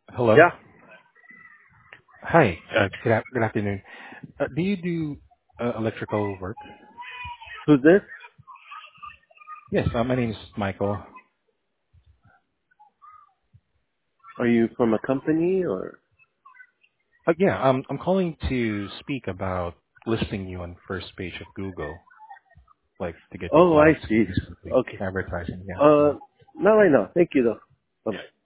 Hello. Yeah. Hi. Good afternoon. Do you do electrical work? Who's this? Yes. My name is Michael. Are you from a company or? Yeah. I'm calling to speak about listing you on first page of Google, like to get you Oh, I clients see. specifically Okay. advertising. Yeah. Uh, not right now. Thank you though. Bye bye.